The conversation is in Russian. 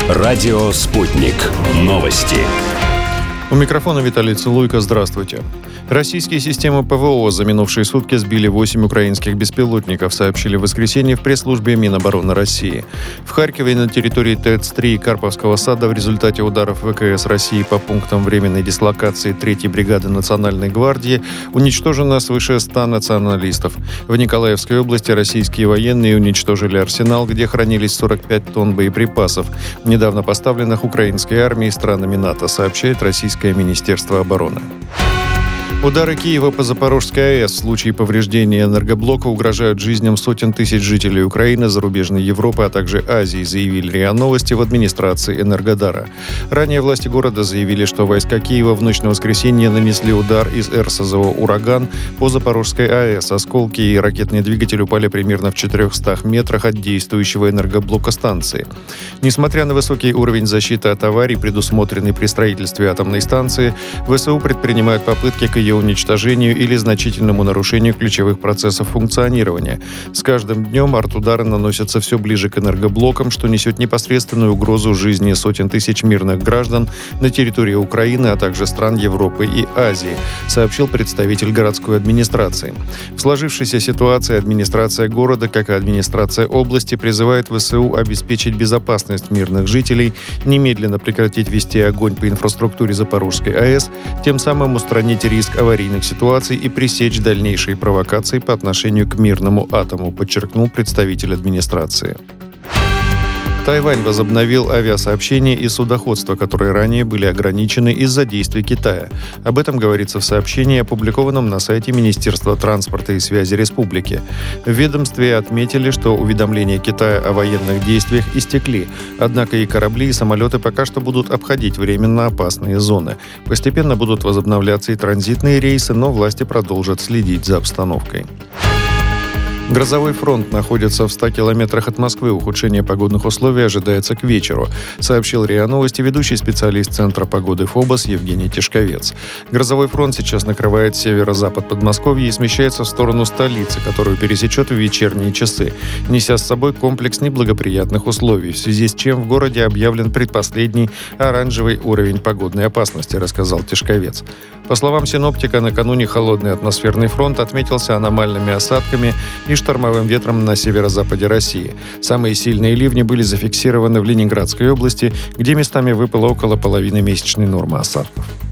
Радио «Спутник». Новости. У микрофона Виталий Цилуйко. Здравствуйте. Российские системы ПВО за минувшие сутки сбили 8 украинских беспилотников, сообщили в воскресенье в пресс-службе Минобороны России. В Харькове на территории ТЭЦ-3 и Карповского сада в результате ударов ВКС России по пунктам временной дислокации 3-й бригады Национальной гвардии уничтожено свыше 100 националистов. В Николаевской области российские военные уничтожили арсенал, где хранились 45 тонн боеприпасов, недавно поставленных украинской армией странами НАТО, сообщает Российское Министерство обороны. Удары Киева по Запорожской АЭС в случае повреждения энергоблока угрожают жизням сотен тысяч жителей Украины, зарубежной Европы, а также Азии, заявили РИА Новости в администрации Энергодара. Ранее власти города заявили, что войска Киева в ночь на воскресенье нанесли удар из РСЗО «Ураган» по Запорожской АЭС. Осколки и ракетный двигатель упали примерно в 400 метрах от действующего энергоблока станции. Несмотря на высокий уровень защиты от аварий, предусмотренный при строительстве атомной станции, ВСУ предпринимают попытки к ее уничтожению или значительному нарушению ключевых процессов функционирования. С каждым днем артудары наносятся все ближе к энергоблокам, что несет непосредственную угрозу жизни сотен тысяч мирных граждан на территории Украины, а также стран Европы и Азии, сообщил представитель городской администрации. В сложившейся ситуации администрация города, как и администрация области, призывает ВСУ обеспечить безопасность мирных жителей, немедленно прекратить вести огонь по инфраструктуре Запорожской АЭС, тем самым устранить риск аварийных ситуаций и пресечь дальнейшие провокации по отношению к мирному атому, подчеркнул представитель администрации. Тайвань возобновил авиасообщения и судоходство, которые ранее были ограничены из-за действий Китая. Об этом говорится в сообщении, опубликованном на сайте Министерства транспорта и связи республики. В ведомстве отметили, что уведомления Китая о военных действиях истекли, однако и корабли, и самолеты пока что будут обходить временно опасные зоны. Постепенно будут возобновляться и транзитные рейсы, но власти продолжат следить за обстановкой. Грозовой фронт находится в 100 километрах от Москвы. Ухудшение погодных условий ожидается к вечеру, сообщил РИА Новости ведущий специалист Центра погоды ФОБОС Евгений Тишковец. Грозовой фронт сейчас накрывает северо-запад Подмосковья и смещается в сторону столицы, которую пересечет в вечерние часы, неся с собой комплекс неблагоприятных условий, в связи с чем в городе объявлен предпоследний оранжевый уровень погодной опасности, рассказал Тишковец. По словам синоптика, накануне холодный атмосферный фронт отметился аномальными осадками и штормовым ветром на северо-западе России. Самые сильные ливни были зафиксированы в Ленинградской области, где местами выпало около половины месячной нормы осадков.